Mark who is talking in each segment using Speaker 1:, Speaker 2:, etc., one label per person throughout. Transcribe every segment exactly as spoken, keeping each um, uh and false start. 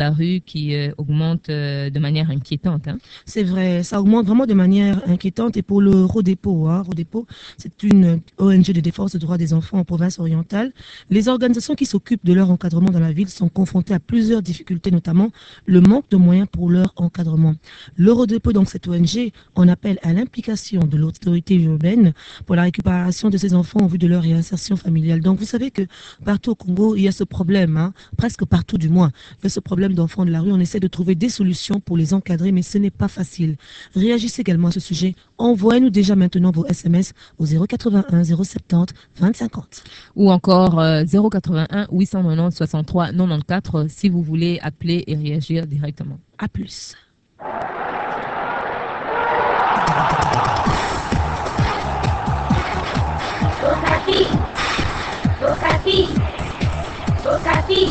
Speaker 1: la rue qui euh, augmente euh, de manière inquiétante. Hein.
Speaker 2: C'est vrai, ça augmente vraiment de manière inquiétante. Et pour le Rodepo, hein, Rodepo, c'est une O N G de défense des droits des enfants en province orientale. Les organisations qui s'occupent de leur encadrement dans la ville sont confrontées à plusieurs difficultés, notamment le manque de moyens pour leur encadrement. Le Rodepo, donc cette O N G, en appelle à l'implication de l'autorité urbaine pour la récupération de ces enfants en vue de leur réinsertion familiale. Donc vous savez que partout au Congo, il y a ce problème, hein, presque partout du moins, il y a ce problème d'enfants de la rue. On essaie de trouver des solutions pour les encadrer, mais ce n'est pas facile. Réagissez également à ce sujet. Envoyez-nous déjà maintenant vos S M S au zéro quatre-vingt-un zéro soixante-dix vingt cinquante.
Speaker 1: Ou encore euh, zéro quatre-vingt-un huit cent quatre-vingt-dix soixante-trois quatre-vingt-quatorze si vous voulez appeler et réagir directement.
Speaker 2: À plus.
Speaker 3: Sokafi, Sokafi, Sokafi.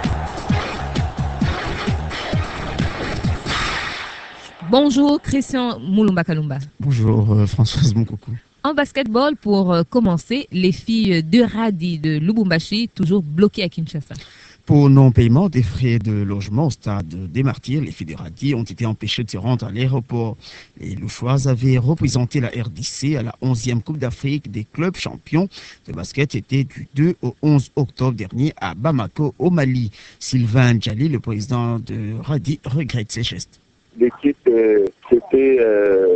Speaker 1: Bonjour Christian Moulumba Kalumba.
Speaker 4: Bonjour euh, Françoise Moukoukou.
Speaker 1: En basketball, pour euh, commencer, les filles de Radi de Lubumbashi, toujours bloquées à Kinshasa.
Speaker 4: Pour non-paiement des frais de logement au stade des Martyrs, les filles de Radi ont été empêchées de se rendre à l'aéroport. Les Louchoises avaient représenté la R D C à la onzième Coupe d'Afrique des clubs champions de basket. C'était du deux au onze octobre dernier à Bamako, au Mali. Sylvain Djali, le président de Radi, regrette ces gestes.
Speaker 5: L'équipe euh, s'était euh,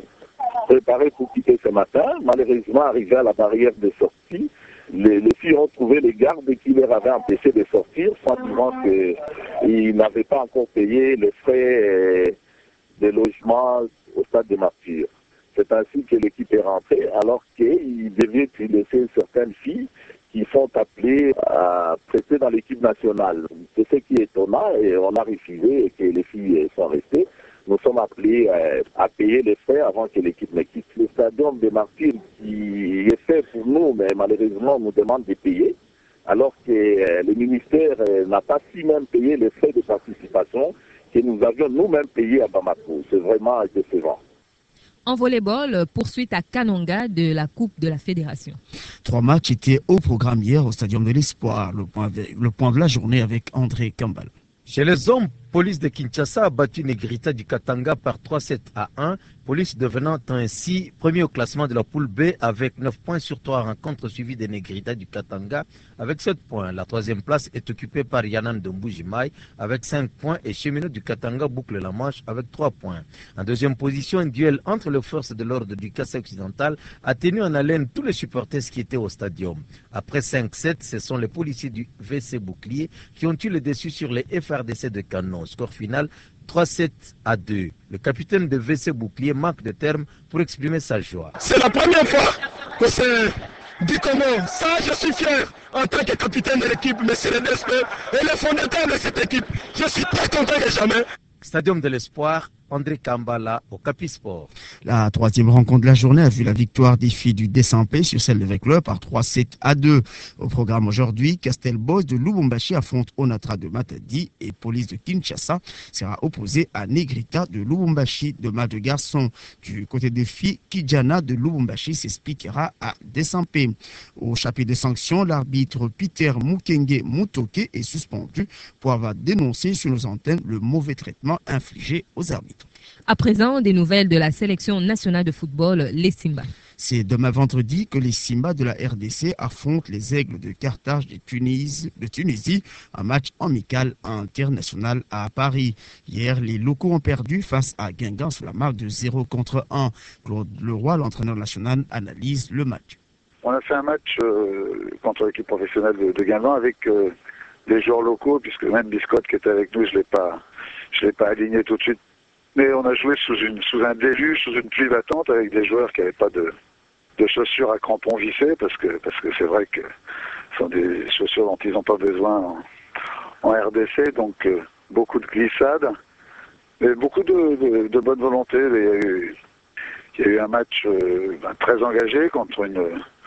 Speaker 5: préparée pour quitter ce matin. Malheureusement, arrivé à la barrière de sortie, les, les filles ont trouvé les gardes qui leur avaient empêché de sortir, sentiment qu'ils n'avaient pas encore payé les frais euh, de logement au stade des Martyrs. C'est ainsi que l'équipe est rentrée, alors qu'ils devaient y laisser certaines filles qui sont appelées à prêter dans l'équipe nationale. C'est ce qui est étonnant et on a refusé et que les filles sont restées. Nous sommes appelés à payer les frais avant que l'équipe ne quitte. Le stadium des Martyrs qui est fait pour nous, mais malheureusement on nous demande de payer, alors que le ministère n'a pas si même payé les frais de participation que nous avions nous-mêmes payés à Bamako. C'est vraiment décevant.
Speaker 1: En volleyball, poursuite à Kananga de la Coupe de la Fédération.
Speaker 4: Trois matchs étaient au programme hier au Stadium de l'Espoir. Le point de, le point de la journée avec André Kambal.
Speaker 6: Chez les hommes, Police de Kinshasa a battu Negrita du Katanga par trois sept à un. Police devenant ainsi premier au classement de la poule B avec neuf points sur trois rencontres suivies de Negrita du Katanga avec sept points. La troisième place est occupée par Yanan de Mbujimai avec cinq points et Cheminot du Katanga boucle la manche avec trois points. En deuxième position, un duel entre les forces de l'ordre du Kassai occidental a tenu en haleine tous les supporters qui étaient au stadium. Après cinq sept, ce sont les policiers du V C Bouclier qui ont eu le dessus sur les F R D C de Canon. Score final trois sept à deux. Le capitaine de V C Bouclier manque de termes pour exprimer sa joie.
Speaker 7: C'est la première fois que c'est du Congo. Ça, je suis fier en tant que capitaine de l'équipe, mais c'est le respect et le fondateur de cette équipe. Je suis très content que jamais.
Speaker 6: Stadium de l'Espoir, André Kambala au Capisport.
Speaker 4: La troisième rencontre de la journée a vu la victoire des filles du Descempé sur celle de Vecleur par trois sept à deux. Au programme aujourd'hui, Castelbos de Lubumbashi affronte Onatra de Matadi et Police de Kinshasa sera opposé à Negrita de Lubumbashi. De match de garçons du côté des filles, Kijana de Lubumbashi s'expliquera à Descempé. Au chapitre des sanctions, l'arbitre Peter Mukenge Mutoke est suspendu pour avoir dénoncé sur nos antennes le mauvais traitement infligé aux arbitres.
Speaker 1: À présent, des nouvelles de la sélection nationale de football, les Simba.
Speaker 4: C'est demain vendredi que les Simba de la R D C affrontent les Aigles de Carthage de Tunisie, de Tunisie, un match amical international à Paris. Hier, les locaux ont perdu face à Guingamp sur la marque de zéro contre un. Claude Leroy, l'entraîneur national, analyse le match.
Speaker 8: On a fait un match euh, contre l'équipe professionnelle de, de Guingamp avec euh, les joueurs locaux, puisque même Biscotte qui était avec nous, je ne l'ai pas, je l'ai pas aligné tout de suite. Mais on a joué sous, une, sous un déluge, sous une pluie battante, avec des joueurs qui n'avaient pas de, de chaussures à crampons vissés, parce que parce que c'est vrai que ce sont des chaussures dont ils n'ont pas besoin en, en R D C, donc euh, beaucoup de glissades, mais beaucoup de, de, de bonne volonté. Il y a eu, il y a eu un match euh, ben, très engagé contre une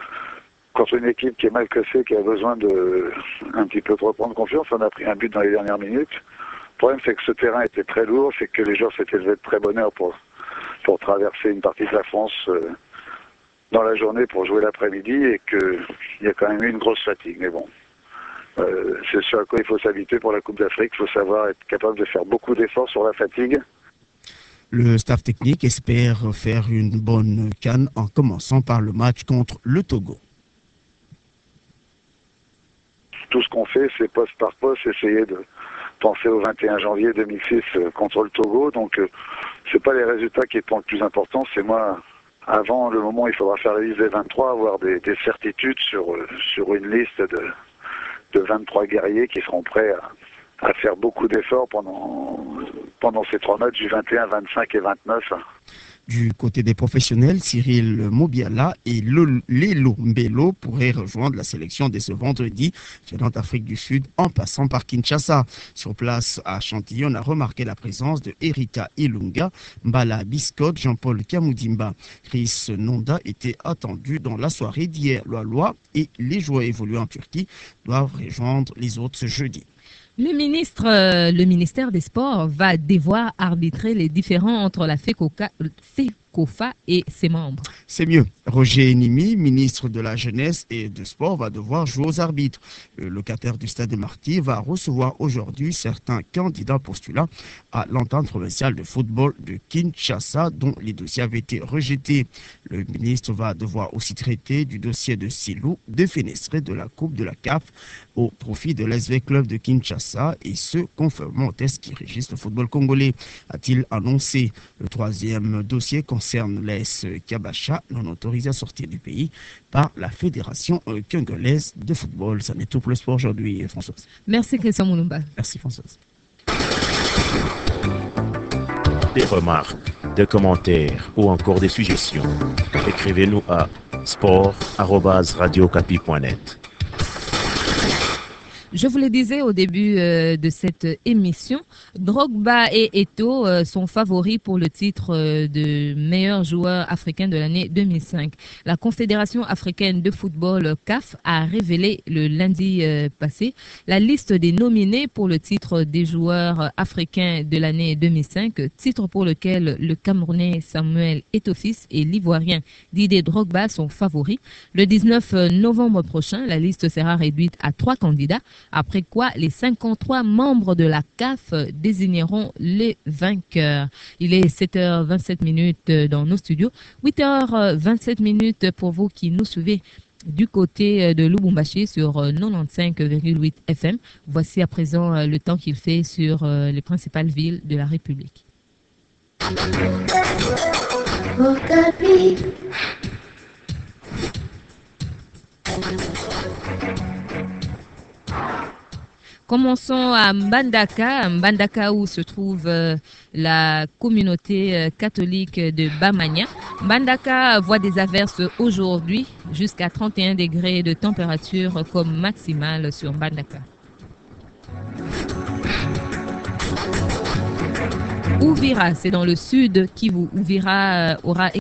Speaker 8: contre une équipe qui est mal cassée, qui a besoin de un petit peu de reprendre confiance. On a pris un but dans les dernières minutes. Le problème, c'est que ce terrain était très lourd, c'est que les joueurs s'étaient levés de très bonne heure pour, pour traverser une partie de la France euh, dans la journée pour jouer l'après-midi et qu'il y a quand même eu une grosse fatigue. Mais bon, Euh, c'est ce à quoi il faut s'habituer pour la Coupe d'Afrique. Il faut savoir être capable de faire beaucoup d'efforts sur la fatigue.
Speaker 4: Le staff technique espère faire une bonne CAN en commençant par le match contre le Togo.
Speaker 8: Tout ce qu'on fait, c'est poste par poste, essayer de penser au vingt et un janvier deux mille six contre le Togo. Donc, euh, c'est pas les résultats qui sont le plus important, c'est moi, avant le moment où il faudra faire la liste des vingt-trois, avoir des, des certitudes sur, euh, sur une liste de, de vingt-trois guerriers qui seront prêts à, à faire beaucoup d'efforts pendant, pendant ces trois matchs du vingt et un, vingt-cinq et vingt-neuf.
Speaker 4: Du côté des professionnels, Cyril Mobiala et Lelo Mbelo pourraient rejoindre la sélection dès ce vendredi, venant d'Afrique du Sud en passant par Kinshasa. Sur place à Chantilly, on a remarqué la présence de Erika Ilunga, Mbala Biscotte, Jean-Paul Kamoudimba. Chris Nonda était attendu dans la soirée d'hier. Loa et les joueurs évolués en Turquie doivent rejoindre les autres ce jeudi.
Speaker 1: Le ministre, euh, le ministère des Sports va devoir arbitrer les différends entre la FECOFA, FECOFA et ses membres.
Speaker 4: C'est mieux. Roger Nimi, ministre de la Jeunesse et du Sport, va devoir jouer aux arbitres. Le locataire du Stade de Marty va recevoir aujourd'hui certains candidats postulants à l'entente provinciale de football de Kinshasa, dont les dossiers avaient été rejetés. Le ministre va devoir aussi traiter du dossier de Silou, défenestré de la Coupe de la C A F au profit de l'S V Club de Kinshasa, et ce, conformément aux tests qui régissent le football congolais, a-t-il annoncé. Le troisième dossier concerne l'A S Kabasha, non autorisé à sortir du pays par la Fédération congolaise de football. Ça n'est tout pour le sport aujourd'hui, Françoise.
Speaker 1: Merci, Christian Moulumba.
Speaker 4: Merci, Françoise.
Speaker 9: Des remarques, des commentaires ou encore des suggestions, écrivez-nous à sport arobase radio okapi point net.
Speaker 1: Je vous le disais au début euh, de cette émission, Drogba et Eto'o euh, sont favoris pour le titre euh, de meilleur joueur africain de l'année deux mille cinq. La Confédération africaine de football C A F a révélé le lundi euh, passé la liste des nominés pour le titre des joueurs africains de l'année deux mille cinq, titre pour lequel le Camerounais Samuel Eto'o-Fils et l'Ivoirien Didier Drogba sont favoris. Le dix-neuf novembre prochain, la liste sera réduite à trois candidats, après quoi les cinquante-trois membres de la C A F désigneront les vainqueurs. Il est sept heures vingt-sept minutes dans nos studios, huit heures vingt-sept minutes pour vous qui nous suivez du côté de Lubumbashi sur quatre-vingt-quinze virgule huit F M. Voici à présent le temps qu'il fait sur les principales villes de la République. Commençons à Mbandaka, Mbandaka où se trouve euh, la communauté euh, catholique de Bamania. Mbandaka voit des averses aujourd'hui jusqu'à trente et un degrés de température comme maximale sur Mbandaka. Ouvira, c'est dans le sud, Kivu. Ouvira euh, aura